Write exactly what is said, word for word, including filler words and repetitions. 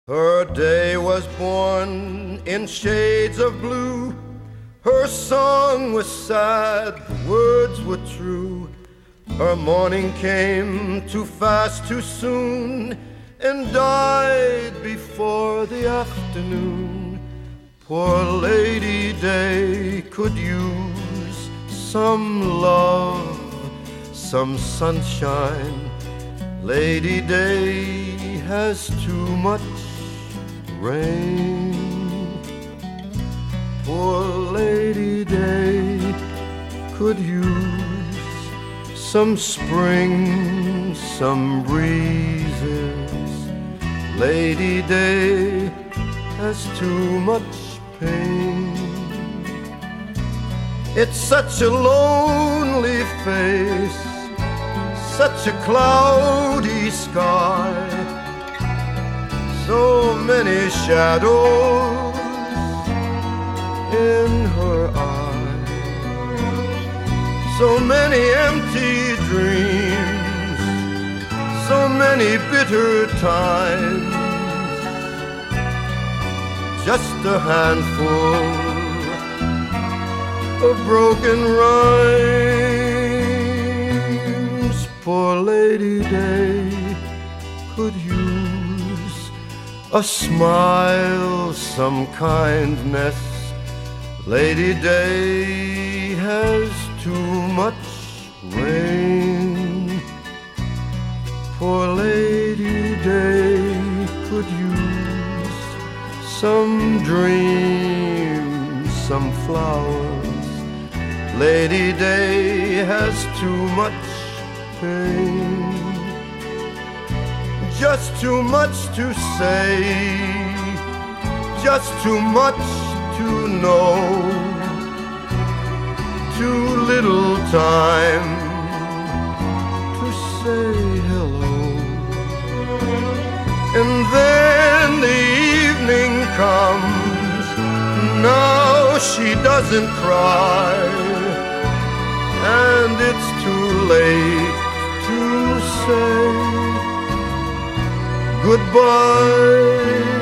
Her day was born in shades of blue. Her song was sad, the words were true. Her morning came too fast, too soon, and died before the afternoon. Poor Lady Day could use some love, some sunshine. Lady Day has too much rain. Poor Lady Day could use some spring, some breezes. Lady Day has too much pain. It's such a lonely face, such a cloudy sky, so many shadows in her eyes, so many empty dreams, so many bitter times. Just a handful of broken rhymes. Poor Lady Day could use a smile, some kindness. Lady Day has too much rain. Poor Lady Day could use some dreams, some flowers. Lady Day has too much pain. Just too much to say, just too much to know, too little time to say hello. And then the evening comes, now she doesn't cry, and it's too late to say goodbye.